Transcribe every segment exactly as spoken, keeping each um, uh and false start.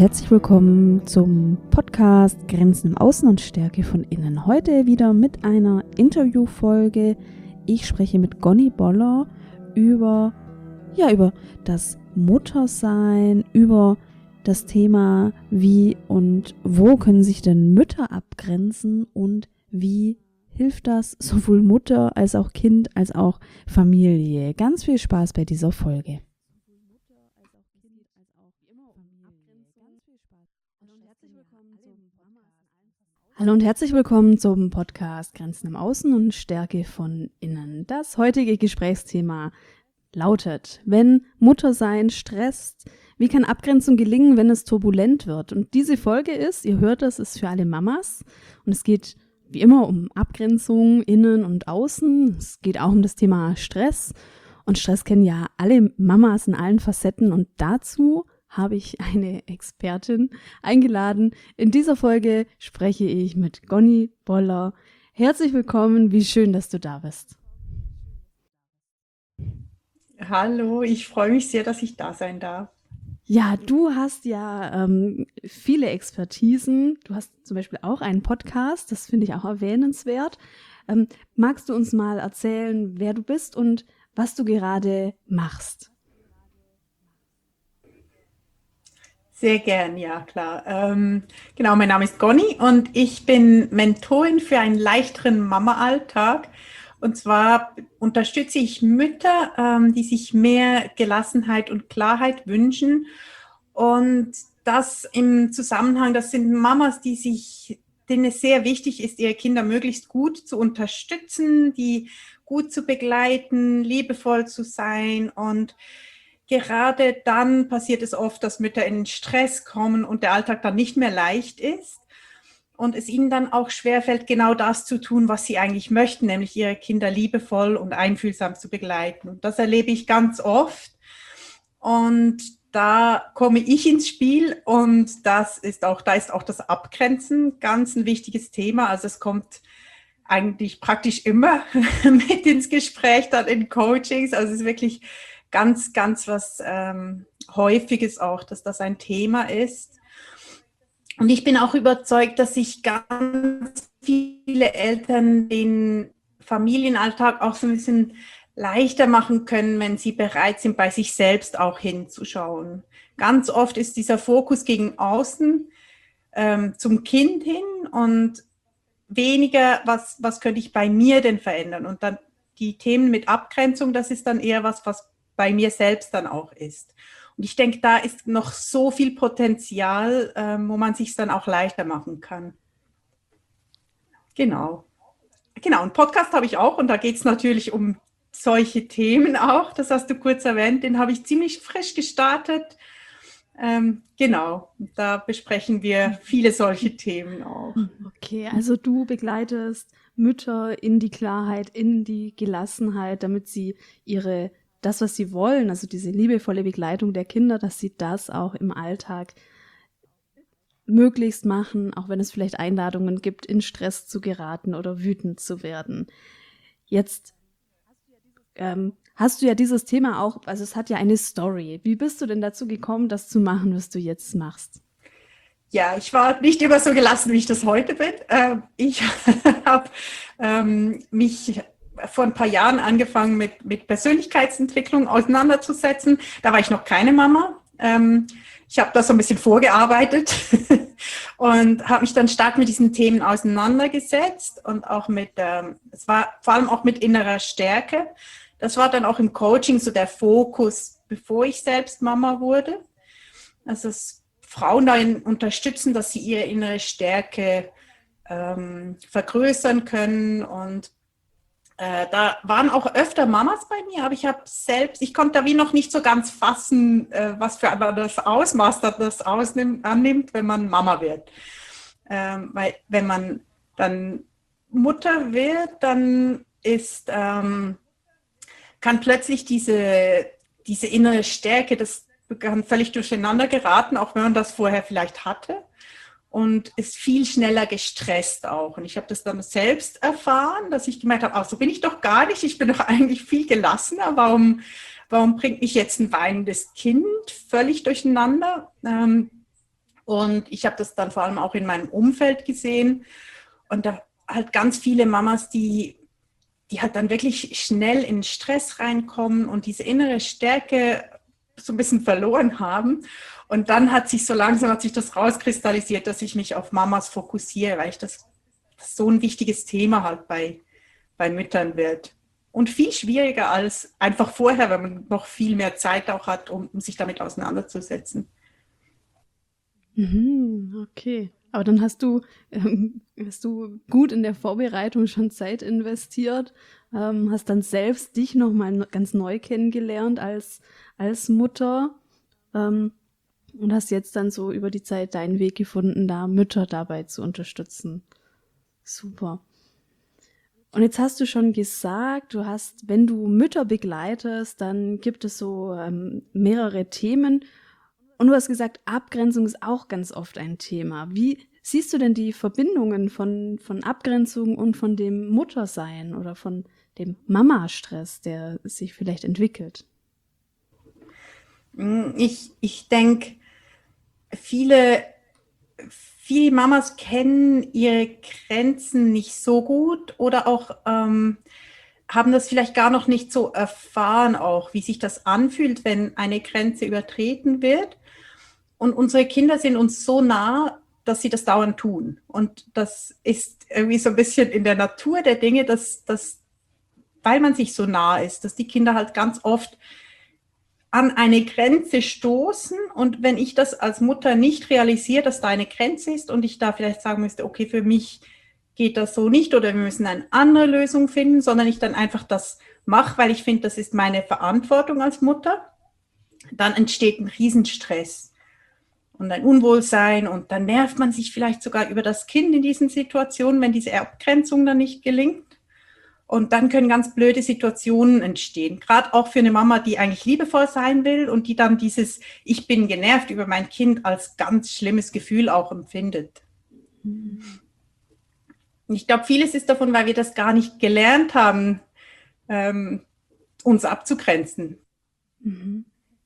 herzlich willkommen zum Podcast Grenzen im Außen und Stärke von Innen. Heute wieder mit einer Interviewfolge. Ich spreche mit Gonny Boller über, ja, über das Muttersein, über das Thema, wie und wo können sich denn Mütter abgrenzen und wie hilft das sowohl Mutter als auch Kind als auch Familie. Ganz viel Spaß bei dieser Folge. Hallo und herzlich willkommen zum Podcast Grenzen im Außen und Stärke von Innen. Das heutige Gesprächsthema lautet: Wenn Muttersein stresst, wie kann Abgrenzung gelingen, wenn es turbulent wird? Und diese Folge ist, ihr hört das, ist für alle Mamas und es geht wie immer um Abgrenzung innen und außen. Es geht auch um das Thema Stress und Stress kennen ja alle Mamas in allen Facetten und dazu habe ich eine Expertin eingeladen. In dieser Folge spreche ich mit Gonny Boller. Herzlich willkommen, wie schön, dass du da bist. Hallo, ich freue mich sehr, dass ich da sein darf. Ja, du hast ja ähm, viele Expertisen. Du hast zum Beispiel auch einen Podcast, das finde ich auch erwähnenswert. Ähm, magst du uns mal erzählen, wer du bist und was du gerade machst? Sehr gern, ja klar. Ähm, genau, mein Name ist Gonny und ich bin Mentorin für einen leichteren Mama-Alltag. Und zwar unterstütze ich Mütter, ähm, die sich mehr Gelassenheit und Klarheit wünschen. Und das im Zusammenhang, das sind Mamas, die sich, denen es sehr wichtig ist, ihre Kinder möglichst gut zu unterstützen, die gut zu begleiten, liebevoll zu sein. Und gerade dann passiert es oft, dass Mütter in Stress kommen und der Alltag dann nicht mehr leicht ist und es ihnen dann auch schwerfällt, genau das zu tun, was sie eigentlich möchten, nämlich ihre Kinder liebevoll und einfühlsam zu begleiten. Und das erlebe ich ganz oft und da komme ich ins Spiel und das ist auch, da ist auch das Abgrenzen ganz ein wichtiges Thema. Also es kommt eigentlich praktisch immer mit ins Gespräch, dann in Coachings. Also es ist wirklich ganz, ganz was ähm, Häufiges auch, dass das ein Thema ist. Und ich bin auch überzeugt, dass sich ganz viele Eltern den Familienalltag auch so ein bisschen leichter machen können, wenn sie bereit sind, bei sich selbst auch hinzuschauen. Ganz oft ist dieser Fokus gegen außen ähm, zum Kind hin und weniger, was, was könnte ich bei mir denn verändern? Und dann die Themen mit Abgrenzung, das ist dann eher was, was bei mir selbst dann auch ist. Und ich denke, da ist noch so viel Potenzial, ähm, wo man sich dann auch leichter machen kann. Genau. Genau, einen Podcast habe ich auch und da geht es natürlich um solche Themen auch. Das hast du kurz erwähnt, den habe ich ziemlich frisch gestartet. Ähm, genau, da besprechen wir viele solche Themen auch. Okay, also du begleitest Mütter in die Klarheit, in die Gelassenheit, damit sie ihre das, was sie wollen, also diese liebevolle Begleitung der Kinder, dass sie das auch im Alltag möglichst machen, auch wenn es vielleicht Einladungen gibt, in Stress zu geraten oder wütend zu werden. Jetzt ähm, hast du ja dieses Thema auch, also es hat ja eine Story. Wie bist du denn dazu gekommen, das zu machen, was du jetzt machst? Ja, ich war nicht immer so gelassen, wie ich das heute bin. Ähm, ich habe ähm, mich vor ein paar Jahren angefangen, mit, mit Persönlichkeitsentwicklung auseinanderzusetzen. Da war ich noch keine Mama. Ähm, ich habe da so ein bisschen vorgearbeitet und habe mich dann stark mit diesen Themen auseinandergesetzt und auch mit, ähm, es war vor allem auch mit innerer Stärke. Das war dann auch im Coaching so der Fokus, bevor ich selbst Mama wurde. Also es Frauen darin unterstützen, dass sie ihre innere Stärke ähm, vergrößern können. Und äh, da waren auch öfter Mamas bei mir, aber ich habe selbst, ich konnte da wie noch nicht so ganz fassen, äh, was für das Ausmaß das ausnimmt, annimmt, wenn man Mama wird. Ähm, weil wenn man dann Mutter wird, dann ist, ähm, kann plötzlich diese, diese innere Stärke, das kann völlig durcheinander geraten, auch wenn man das vorher vielleicht hatte und ist viel schneller gestresst auch. Und ich habe das dann selbst erfahren, dass ich gemerkt habe, ach, so bin ich doch gar nicht, ich bin doch eigentlich viel gelassener. Warum, warum bringt mich jetzt ein weinendes Kind völlig durcheinander? Ähm, Und ich habe das dann vor allem auch in meinem Umfeld gesehen. Und da halt ganz viele Mamas, die, die halt dann wirklich schnell in Stress reinkommen und diese innere Stärke so ein bisschen verloren haben. Und dann hat sich so langsam hat sich das rauskristallisiert, dass ich mich auf Mamas fokussiere, weil ich das, das so ein wichtiges Thema halt bei, bei Müttern wird. Und viel schwieriger als einfach vorher, wenn man noch viel mehr Zeit auch hat, um, um sich damit auseinanderzusetzen. Mhm, okay. Aber dann hast du, ähm, hast du gut in der Vorbereitung schon Zeit investiert, ähm, hast dann selbst dich nochmal ganz neu kennengelernt als, als Mutter ähm, und hast jetzt dann so über die Zeit deinen Weg gefunden, da Mütter dabei zu unterstützen. Super. Und jetzt hast du schon gesagt, du hast, wenn du Mütter begleitest, dann gibt es so ähm, mehrere Themen. Und du hast gesagt, Abgrenzung ist auch ganz oft ein Thema. Wie siehst du denn die Verbindungen von, von Abgrenzung und von dem Muttersein oder von dem Mama-Stress, der sich vielleicht entwickelt? Ich, ich denke, viele, viele Mamas kennen ihre Grenzen nicht so gut oder auch ähm, haben das vielleicht gar noch nicht so erfahren, auch wie sich das anfühlt, wenn eine Grenze übertreten wird. Und unsere Kinder sind uns so nah, dass sie das dauernd tun. Und das ist irgendwie so ein bisschen in der Natur der Dinge, dass, dass weil man sich so nah ist, dass die Kinder halt ganz oft an eine Grenze stoßen. Und wenn ich das als Mutter nicht realisiere, dass da eine Grenze ist und ich da vielleicht sagen müsste, okay, für mich geht das so nicht oder wir müssen eine andere Lösung finden, sondern ich dann einfach das mache, weil ich finde, das ist meine Verantwortung als Mutter, dann entsteht ein Riesenstress und ein Unwohlsein und dann nervt man sich vielleicht sogar über das Kind in diesen Situationen, wenn diese Abgrenzung dann nicht gelingt. Und dann können ganz blöde Situationen entstehen, gerade auch für eine Mama, die eigentlich liebevoll sein will und die dann dieses Ich bin genervt über mein Kind als ganz schlimmes Gefühl auch empfindet. Mhm. Ich glaube, vieles ist davon, weil wir das gar nicht gelernt haben, ähm, uns abzugrenzen. Mhm.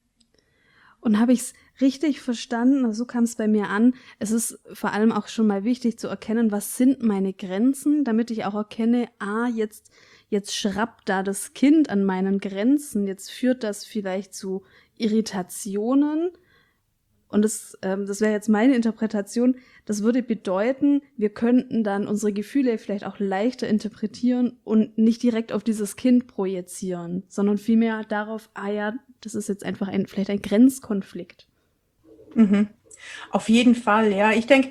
Und habe ich es richtig verstanden? So kam es bei mir an. Es ist vor allem auch schon mal wichtig zu erkennen, was sind meine Grenzen, damit ich auch erkenne, ah, jetzt, jetzt schrappt da das Kind an meinen Grenzen, jetzt führt das vielleicht zu Irritationen. Und das, ähm, das wäre jetzt meine Interpretation, das würde bedeuten, wir könnten dann unsere Gefühle vielleicht auch leichter interpretieren und nicht direkt auf dieses Kind projizieren, sondern vielmehr darauf, ah ja, das ist jetzt einfach ein, vielleicht ein Grenzkonflikt. Mhm. Auf jeden Fall, ja. Ich denke,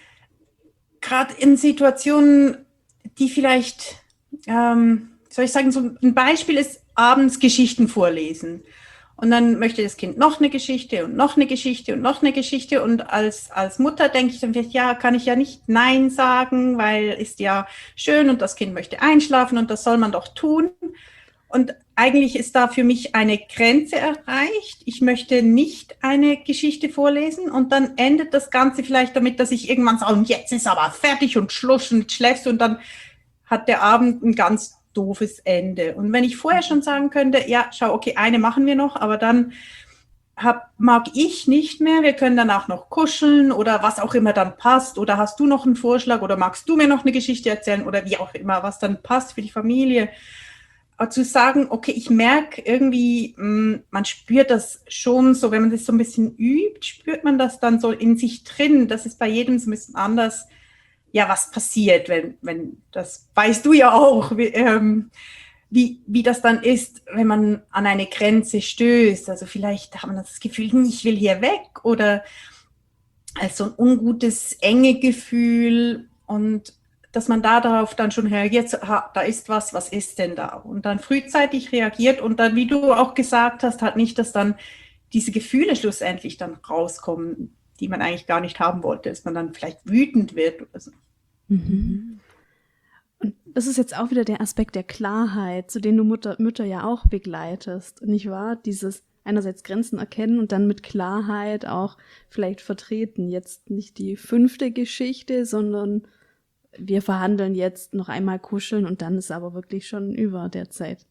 gerade in Situationen, die vielleicht, ähm, soll ich sagen, so ein Beispiel ist abends Geschichten vorlesen. Und dann möchte das Kind noch eine Geschichte und noch eine Geschichte und noch eine Geschichte. Und als, als Mutter denke ich dann vielleicht, ja, kann ich ja nicht Nein sagen, weil ist ja schön und das Kind möchte einschlafen und das soll man doch tun. Und eigentlich ist da für mich eine Grenze erreicht. Ich möchte nicht eine Geschichte vorlesen und dann endet das Ganze vielleicht damit, dass ich irgendwann sage, und jetzt ist aber fertig und Schluss und schläfst und dann hat der Abend ein ganz doofes Ende. Und wenn ich vorher schon sagen könnte, ja, schau, okay, eine machen wir noch, aber dann hab, mag ich nicht mehr, wir können danach noch kuscheln oder was auch immer dann passt oder hast du noch einen Vorschlag oder magst du mir noch eine Geschichte erzählen oder wie auch immer, was dann passt für die Familie. Aber zu sagen, okay, ich merke irgendwie, man spürt das schon so, wenn man das so ein bisschen übt, spürt man das dann so in sich drin, das ist bei jedem so ein bisschen anders, ja, was passiert, wenn, wenn, das weißt du ja auch, wie, ähm, wie, wie das dann ist, wenn man an eine Grenze stößt. Also vielleicht hat man das Gefühl, ich will hier weg oder also ein ungutes, enge Gefühl und dass man da darauf dann schon reagiert, da ist was, was ist denn da? Und dann frühzeitig reagiert und dann, wie du auch gesagt hast, halt nicht, dass dann diese Gefühle schlussendlich dann rauskommen, die man eigentlich gar nicht haben wollte, dass man dann vielleicht wütend wird oder so. Mhm. Und das ist jetzt auch wieder der Aspekt der Klarheit, zu dem du Mutter, Mütter ja auch begleitest, nicht wahr? Dieses einerseits Grenzen erkennen und dann mit Klarheit auch vielleicht vertreten. Jetzt nicht die fünfte Geschichte, sondern wir verhandeln jetzt noch einmal kuscheln und dann ist aber wirklich schon über der Zeit.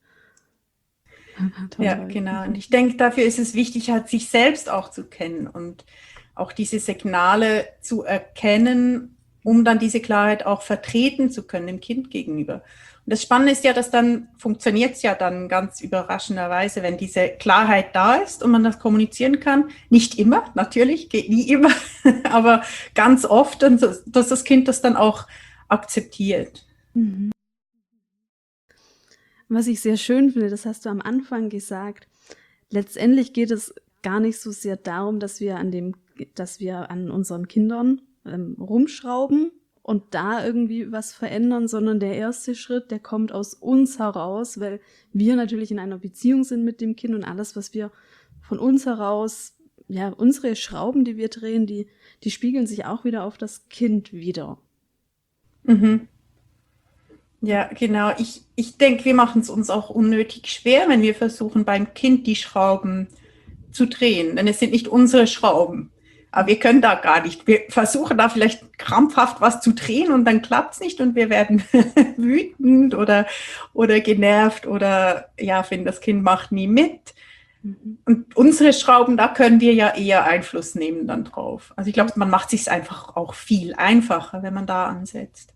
Ja, genau. Und ich denke, dafür ist es wichtig, halt sich selbst auch zu kennen und auch diese Signale zu erkennen, um dann diese Klarheit auch vertreten zu können dem Kind gegenüber. Und das Spannende ist ja, dass dann funktioniert es ja dann ganz überraschenderweise, wenn diese Klarheit da ist und man das kommunizieren kann. Nicht immer, natürlich, geht nie immer, aber ganz oft, dass das Kind das dann auch akzeptiert. Mhm. Was ich sehr schön finde, das hast du am Anfang gesagt, letztendlich geht es gar nicht so sehr darum, dass wir an dem, dass wir an unseren Kindern ähm, rumschrauben und da irgendwie was verändern, sondern der erste Schritt, der kommt aus uns heraus, weil wir natürlich in einer Beziehung sind mit dem Kind und alles, was wir von uns heraus, ja, unsere Schrauben, die wir drehen, die, die spiegeln sich auch wieder auf das Kind wieder. Mhm. Ja, genau. Ich, ich denke, wir machen es uns auch unnötig schwer, wenn wir versuchen, beim Kind die Schrauben zu drehen, denn es sind nicht unsere Schrauben. Aber wir können da gar nicht. Wir versuchen da vielleicht krampfhaft was zu drehen und dann klappt es nicht und wir werden wütend oder, oder genervt oder ja, finden, das Kind macht nie mit. Mhm. Und unsere Schrauben, da können wir ja eher Einfluss nehmen dann drauf. Also ich glaube, man macht es sich einfach auch viel einfacher, wenn man da ansetzt.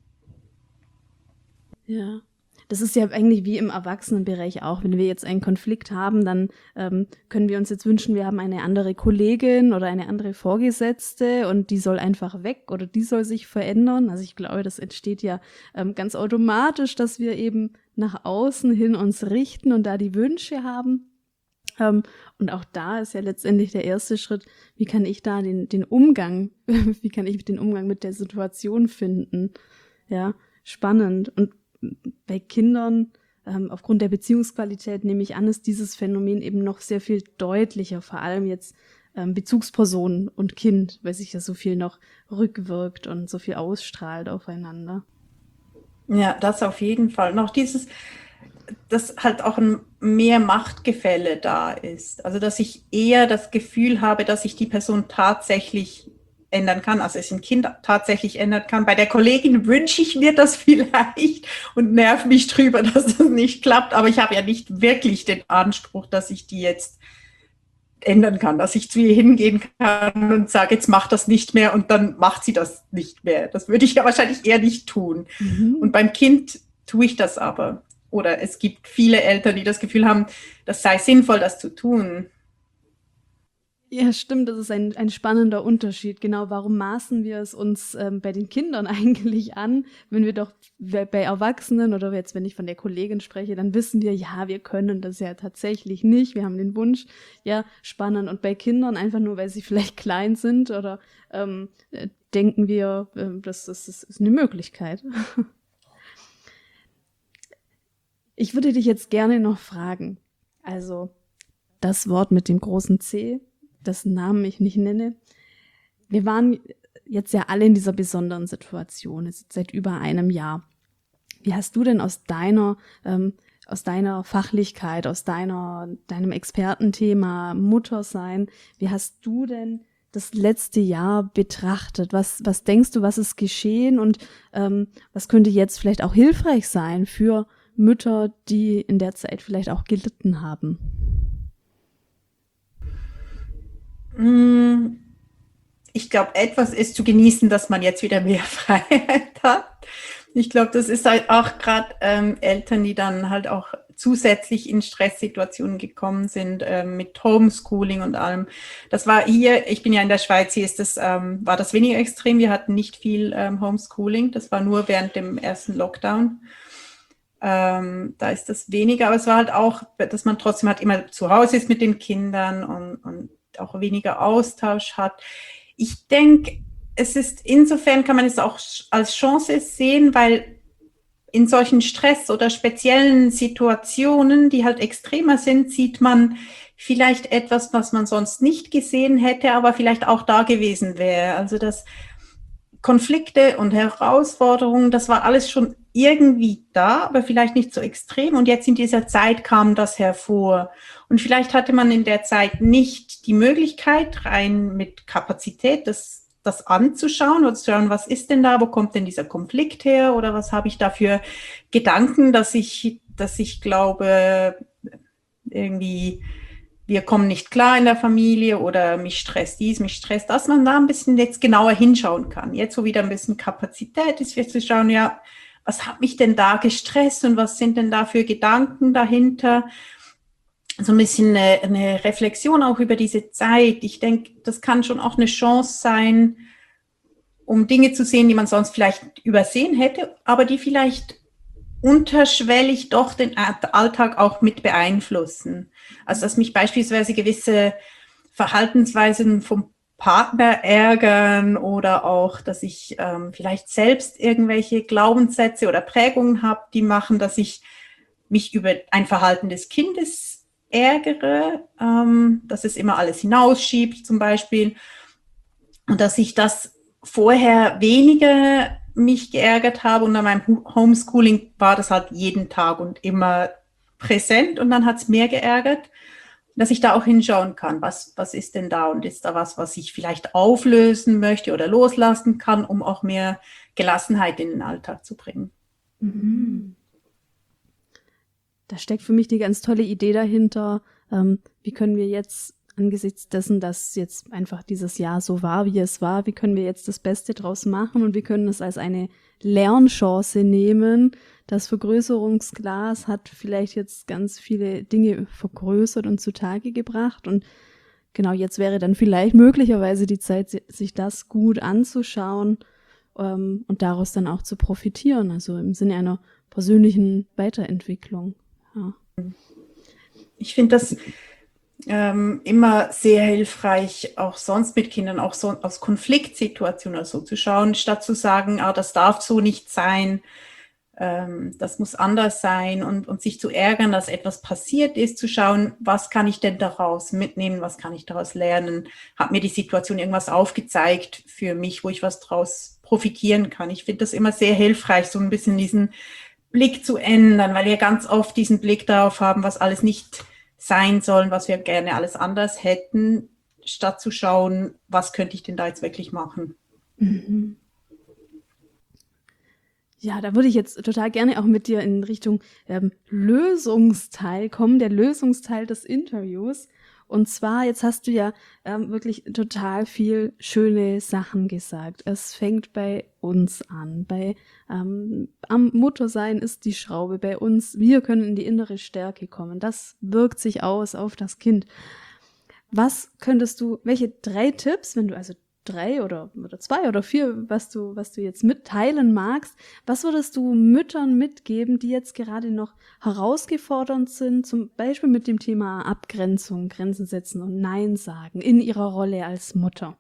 Ja. Das ist ja eigentlich wie im Erwachsenenbereich auch. Wenn wir jetzt einen Konflikt haben, dann ähm, können wir uns jetzt wünschen, wir haben eine andere Kollegin oder eine andere Vorgesetzte und die soll einfach weg oder die soll sich verändern. Also ich glaube, das entsteht ja ähm, ganz automatisch, dass wir eben nach außen hin uns richten und da die Wünsche haben. Ähm, und auch da ist ja letztendlich der erste Schritt, wie kann ich da den, den Umgang, wie kann ich den Umgang mit der Situation finden? Ja, spannend. Und bei Kindern, ähm, aufgrund der Beziehungsqualität nehme ich an, ist dieses Phänomen eben noch sehr viel deutlicher, vor allem jetzt ähm, Bezugsperson und Kind, weil sich ja so viel noch rückwirkt und so viel ausstrahlt aufeinander. Ja, das auf jeden Fall. Noch dieses, dass halt auch ein mehr Machtgefälle da ist. Also, dass ich eher das Gefühl habe, dass ich die Person tatsächlich ändern kann, also es ein Kind tatsächlich ändern kann. Bei der Kollegin wünsche ich mir das vielleicht und nerv mich drüber, dass das nicht klappt, aber ich habe ja nicht wirklich den Anspruch, dass ich die jetzt ändern kann, dass ich zu ihr hingehen kann und sage, jetzt mach das nicht mehr und dann macht sie das nicht mehr. Das würde ich ja wahrscheinlich eher nicht tun. Mhm. Und beim Kind tue ich das aber. Oder es gibt viele Eltern, die das Gefühl haben, das sei sinnvoll, das zu tun. Ja, stimmt, das ist ein, ein spannender Unterschied. Genau, warum maßen wir es uns ähm, bei den Kindern eigentlich an, wenn wir doch bei Erwachsenen oder jetzt, wenn ich von der Kollegin spreche, dann wissen wir, ja, wir können das ja tatsächlich nicht, wir haben den Wunsch, ja, spannend. Und bei Kindern einfach nur, weil sie vielleicht klein sind oder ähm, denken wir, äh, das, das, das ist eine Möglichkeit. Ich würde dich jetzt gerne noch fragen, also das Wort mit dem großen C, dessen Namen ich nicht nenne. Wir waren jetzt ja alle in dieser besonderen Situation, jetzt seit über einem Jahr. Wie hast du denn aus deiner, ähm, aus deiner Fachlichkeit, aus deiner, deinem Expertenthema Muttersein, wie hast du denn das letzte Jahr betrachtet? Was, was denkst du, was ist geschehen und ähm, was könnte jetzt vielleicht auch hilfreich sein für Mütter, die in der Zeit vielleicht auch gelitten haben? Ich glaube, etwas ist zu genießen, dass man jetzt wieder mehr Freiheit hat. Ich glaube, das ist halt auch gerade ähm, Eltern, die dann halt auch zusätzlich in Stresssituationen gekommen sind ähm, mit Homeschooling und allem. Das war hier, ich bin ja in der Schweiz, hier ist das, ähm, war das weniger extrem. Wir hatten nicht viel ähm, Homeschooling. Das war nur während dem ersten Lockdown. Ähm, da ist das weniger, aber es war halt auch, dass man trotzdem halt immer zu Hause ist mit den Kindern und, und auch weniger Austausch hat. Ich denke, es ist, insofern kann man es auch als Chance sehen, weil in solchen Stress- oder speziellen Situationen, die halt extremer sind, sieht man vielleicht etwas, was man sonst nicht gesehen hätte, aber vielleicht auch da gewesen wäre. Also das Konflikte und Herausforderungen, das war alles schon irgendwie da, aber vielleicht nicht so extrem. Und jetzt in dieser Zeit kam das hervor. Und vielleicht hatte man in der Zeit nicht die Möglichkeit, rein mit Kapazität, das, das anzuschauen oder zu schauen, was ist denn da, wo kommt denn dieser Konflikt her oder was habe ich da für Gedanken, dass ich, dass ich glaube, irgendwie wir kommen nicht klar in der Familie oder mich stresst dies, mich stresst das, dass man da ein bisschen jetzt genauer hinschauen kann. Jetzt, wo wieder ein bisschen Kapazität ist, wird zu schauen, ja, was hat mich denn da gestresst und was sind denn da für Gedanken dahinter? So ein bisschen eine, eine Reflexion auch über diese Zeit. Ich denke, das kann schon auch eine Chance sein, um Dinge zu sehen, die man sonst vielleicht übersehen hätte, aber die vielleicht unterschwellig doch den Alltag auch mit beeinflussen. Also dass mich beispielsweise gewisse Verhaltensweisen vom Partner ärgern oder auch, dass ich ähm, vielleicht selbst irgendwelche Glaubenssätze oder Prägungen habe, die machen, dass ich mich über ein Verhalten des Kindes ärgere, ähm, dass es immer alles hinausschiebt zum Beispiel und dass ich das vorher weniger mich geärgert habe und an meinem Homeschooling war das halt jeden Tag und immer präsent und dann hat es mehr geärgert, dass ich da auch hinschauen kann, was, was ist denn da und ist da was, was ich vielleicht auflösen möchte oder loslassen kann, um auch mehr Gelassenheit in den Alltag zu bringen. Mhm. Da steckt für mich die ganz tolle Idee dahinter, ähm, wie können wir jetzt angesichts dessen, dass jetzt einfach dieses Jahr so war, wie es war, wie können wir jetzt das Beste draus machen und wir können es als eine Lernchance nehmen. Das Vergrößerungsglas hat vielleicht jetzt ganz viele Dinge vergrößert und zutage gebracht und genau jetzt wäre dann vielleicht möglicherweise die Zeit, sich das gut anzuschauen ähm, und daraus dann auch zu profitieren, also im Sinne einer persönlichen Weiterentwicklung. Ja. Ich finde das Ähm, immer sehr hilfreich, auch sonst mit Kindern, auch so aus Konfliktsituationen oder so zu schauen, statt zu sagen, ah, das darf so nicht sein, ähm, das muss anders sein und, und sich zu ärgern, dass etwas passiert ist, zu schauen, was kann ich denn daraus mitnehmen, was kann ich daraus lernen, hat mir die Situation irgendwas aufgezeigt für mich, wo ich was daraus profitieren kann. Ich finde das immer sehr hilfreich, so ein bisschen diesen Blick zu ändern, weil wir ganz oft diesen Blick darauf haben, was alles nicht sein sollen, was wir gerne alles anders hätten, statt zu schauen, was könnte ich denn da jetzt wirklich machen. Mhm. Ja, da würde ich jetzt total gerne auch mit dir in Richtung ähm, Lösungsteil kommen, der Lösungsteil des Interviews. Und zwar, jetzt hast du ja ähm, wirklich total viel schöne Sachen gesagt. Es fängt bei uns an. Bei ähm, am Muttersein ist die Schraube bei uns. Wir können in die innere Stärke kommen. Das wirkt sich aus auf das Kind. Was könntest du, welche drei Tipps, wenn du also drei oder, oder zwei oder vier, was du, was du jetzt mitteilen magst, was würdest du Müttern mitgeben, die jetzt gerade noch herausgefordernd sind, zum Beispiel mit dem Thema Abgrenzung, Grenzen setzen und Nein sagen in ihrer Rolle als Mutter?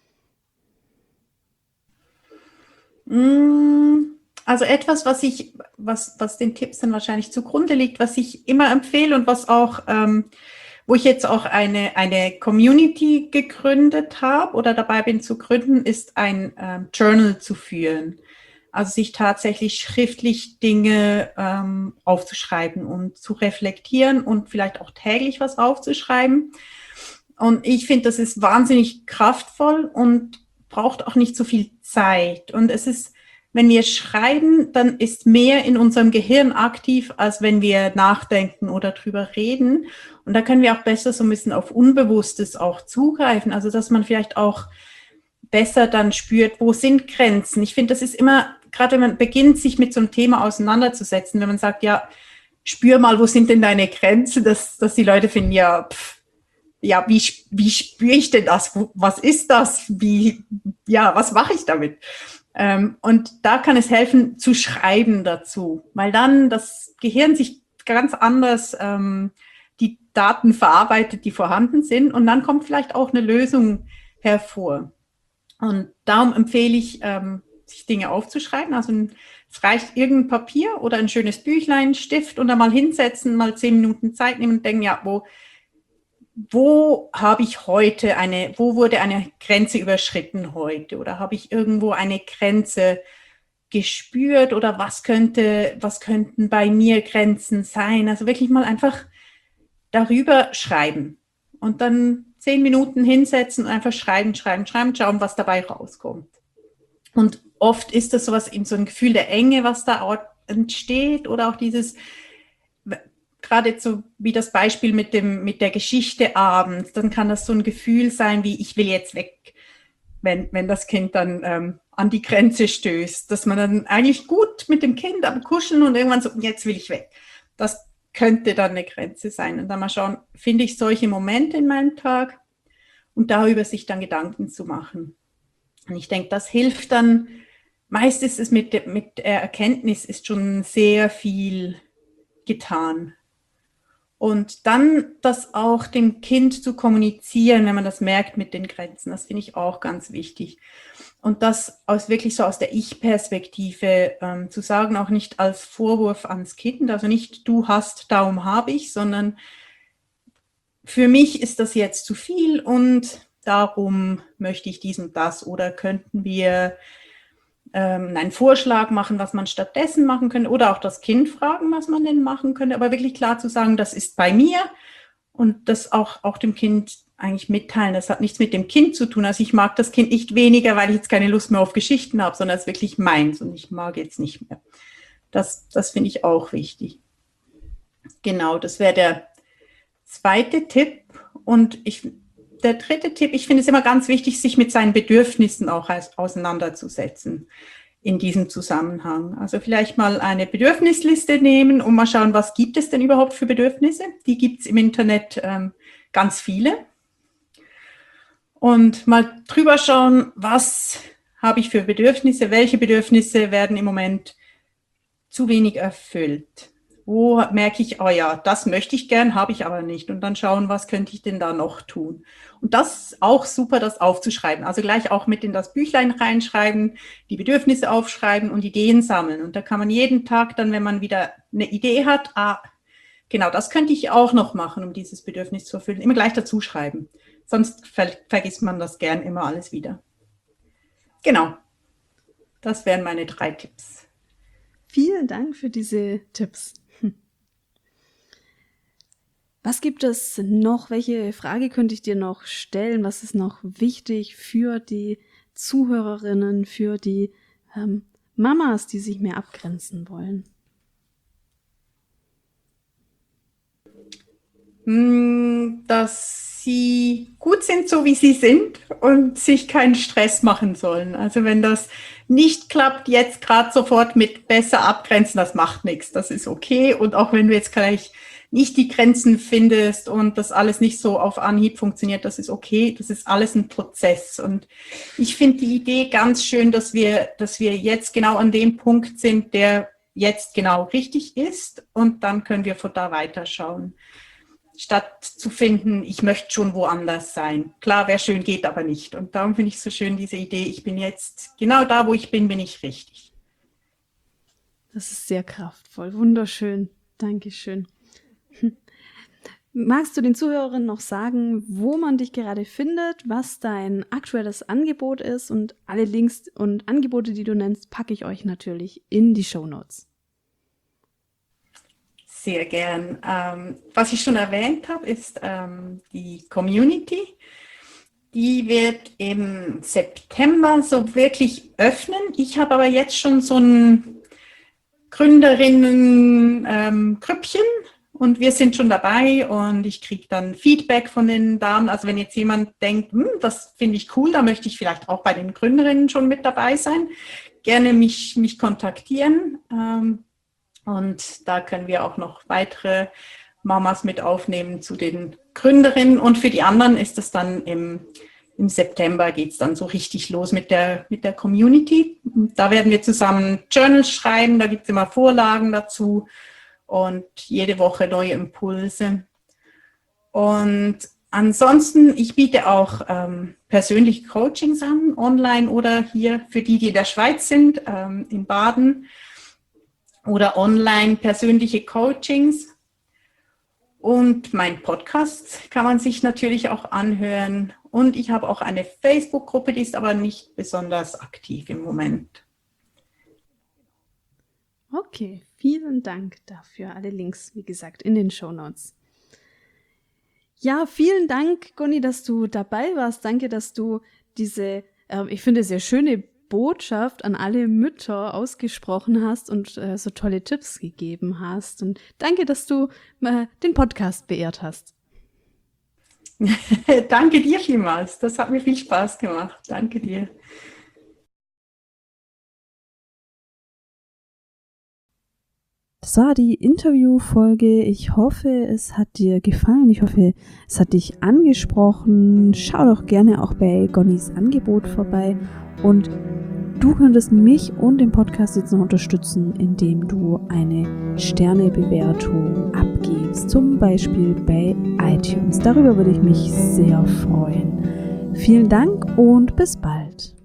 Also etwas, was ich, was, was den Tipps dann wahrscheinlich zugrunde liegt, was ich immer empfehle und was auch ähm, wo ich jetzt auch eine, eine Community gegründet habe oder dabei bin zu gründen, ist ein ähm, Journal zu führen. Also sich tatsächlich schriftlich Dinge ähm, aufzuschreiben und zu reflektieren und vielleicht auch täglich was aufzuschreiben. Und ich finde, das ist wahnsinnig kraftvoll und braucht auch nicht so viel Zeit. Und es ist, wenn wir schreiben, dann ist mehr in unserem Gehirn aktiv, als wenn wir nachdenken oder drüber reden. Und da können wir auch besser so ein bisschen auf Unbewusstes auch zugreifen. Also, dass man vielleicht auch besser dann spürt, wo sind Grenzen. Ich finde, das ist immer, gerade wenn man beginnt, sich mit so einem Thema auseinanderzusetzen, wenn man sagt, ja, spür mal, wo sind denn deine Grenzen, dass, dass die Leute finden, ja, pff, ja, wie, wie spüre ich denn das? Was ist das? Wie, ja, was mache ich damit? Ähm, und da kann es helfen, zu schreiben dazu, weil dann das Gehirn sich ganz anders ähm, die Daten verarbeitet, die vorhanden sind, und dann kommt vielleicht auch eine Lösung hervor. Und darum empfehle ich, ähm, sich Dinge aufzuschreiben. Also ein, es reicht irgendein Papier oder ein schönes Büchlein, Stift und dann mal hinsetzen, mal zehn Minuten Zeit nehmen und denken, ja, wo Wo habe ich heute eine, wo wurde eine Grenze überschritten heute? Oder habe ich irgendwo eine Grenze gespürt? Oder was könnte, was könnten bei mir Grenzen sein? Also wirklich mal einfach darüber schreiben. Und dann zehn Minuten hinsetzen und einfach schreiben, schreiben, schreiben, schauen, was dabei rauskommt. Und oft ist das sowas, in so ein Gefühl der Enge, was da entsteht, oder auch dieses, gerade so wie das Beispiel mit dem, mit der Geschichte abends, dann kann das so ein Gefühl sein wie, ich will jetzt weg, wenn, wenn das Kind dann ähm, an die Grenze stößt, dass man dann eigentlich gut mit dem Kind am Kuscheln und irgendwann so, jetzt will ich weg. Das könnte dann eine Grenze sein. Und dann mal schauen, finde ich solche Momente in meinem Tag und darüber sich dann Gedanken zu machen. Und ich denke, das hilft dann, meist ist es mit, der, mit der Erkenntnis ist schon sehr viel getan. Und dann das auch dem Kind zu kommunizieren, wenn man das merkt mit den Grenzen, das finde ich auch ganz wichtig. Und das aus wirklich so aus der Ich-Perspektive ähm, zu sagen, auch nicht als Vorwurf ans Kind, also nicht du hast, darum habe ich, sondern für mich ist das jetzt zu viel und darum möchte ich dies und das. Oder könnten wir ähm, einen Vorschlag machen, was man stattdessen machen könnte oder auch das Kind fragen, was man denn machen könnte, aber wirklich klar zu sagen, das ist bei mir und das auch, auch dem Kind eigentlich mitteilen. Das hat nichts mit dem Kind zu tun. Also ich mag das Kind nicht weniger, weil ich jetzt keine Lust mehr auf Geschichten habe, sondern es ist wirklich meins und ich mag jetzt nicht mehr. Das, das finde ich auch wichtig. Genau, das wäre der zweite Tipp. Und ich, der dritte Tipp, ich finde es immer ganz wichtig, sich mit seinen Bedürfnissen auch auseinanderzusetzen in diesem Zusammenhang. Also vielleicht mal eine Bedürfnisliste nehmen und mal schauen, was gibt es denn überhaupt für Bedürfnisse? Die gibt es im Internet ähm, ganz viele. Und mal drüber schauen, was habe ich für Bedürfnisse, welche Bedürfnisse werden im Moment zu wenig erfüllt. Wo merke ich, oh ja, das möchte ich gern, habe ich aber nicht. Und dann schauen, was könnte ich denn da noch tun. Und das ist auch super, das aufzuschreiben. Also gleich auch mit in das Büchlein reinschreiben, die Bedürfnisse aufschreiben und Ideen sammeln. Und da kann man jeden Tag dann, wenn man wieder eine Idee hat, ah, genau, das könnte ich auch noch machen, um dieses Bedürfnis zu erfüllen, immer gleich dazu schreiben. Sonst ver- vergisst man das gern immer alles wieder. Genau, das wären meine drei Tipps. Vielen Dank für diese Tipps. Was gibt es noch? Welche Frage könnte ich dir noch stellen? Was ist noch wichtig für die Zuhörerinnen, für die ähm, Mamas, die sich mehr abgrenzen wollen? Dass sie gut sind, so wie sie sind und sich keinen Stress machen sollen. Also wenn das nicht klappt, jetzt gerade sofort mit besser abgrenzen, das macht nichts, das ist okay. Und auch wenn du jetzt gleich nicht die Grenzen findest und das alles nicht so auf Anhieb funktioniert, das ist okay, das ist alles ein Prozess. Und ich finde die Idee ganz schön, dass wir, dass wir jetzt genau an dem Punkt sind, der jetzt genau richtig ist und dann können wir von da weiterschauen. Statt zu finden, ich möchte schon woanders sein. Klar, wäre schön, geht aber nicht. Und darum finde ich so schön diese Idee, ich bin jetzt genau da, wo ich bin, bin ich richtig. Das ist sehr kraftvoll, wunderschön. Dankeschön. Magst du den Zuhörerinnen noch sagen, wo man dich gerade findet, was dein aktuelles Angebot ist? Und alle Links und Angebote, die du nennst, packe ich euch natürlich in die Shownotes. Sehr gern. Ähm, was ich schon erwähnt habe, ist ähm, die Community. Die wird im September so wirklich öffnen. Ich habe aber jetzt schon so ein Gründerinnen-Grüppchen ähm, und wir sind schon dabei und ich kriege dann Feedback von den Damen. Also wenn jetzt jemand denkt, hm, das finde ich cool, da möchte ich vielleicht auch bei den Gründerinnen schon mit dabei sein, gerne mich, mich kontaktieren. Ähm, Und da können wir auch noch weitere Mamas mit aufnehmen zu den Gründerinnen. Und für die anderen ist es dann im, im September geht es dann so richtig los mit der, mit der Community. Da werden wir zusammen Journals schreiben, da gibt es immer Vorlagen dazu und jede Woche neue Impulse. Und ansonsten, ich biete auch ähm, persönliche Coachings an, online oder hier für die, die in der Schweiz sind, ähm, in Baden. Oder online persönliche Coachings. Und mein Podcast kann man sich natürlich auch anhören. Und ich habe auch eine Facebook-Gruppe, die ist aber nicht besonders aktiv im Moment. Okay, vielen Dank dafür. Alle Links, wie gesagt, in den Shownotes. Ja, vielen Dank, Goni, dass du dabei warst. Danke, dass du diese, äh, ich finde, sehr schöne Botschaft an alle Mütter ausgesprochen hast und äh, so tolle Tipps gegeben hast. Und danke, dass du äh, den Podcast beehrt hast. Danke dir vielmals. Das hat mir viel Spaß gemacht. Danke dir. Das war die Interviewfolge. Ich hoffe, es hat dir gefallen. Ich hoffe, es hat dich angesprochen. Schau doch gerne auch bei Gonnys Angebot vorbei. Und du könntest mich und den Podcast jetzt noch unterstützen, indem du eine Sternebewertung abgibst. Zum Beispiel bei iTunes. Darüber würde ich mich sehr freuen. Vielen Dank und bis bald.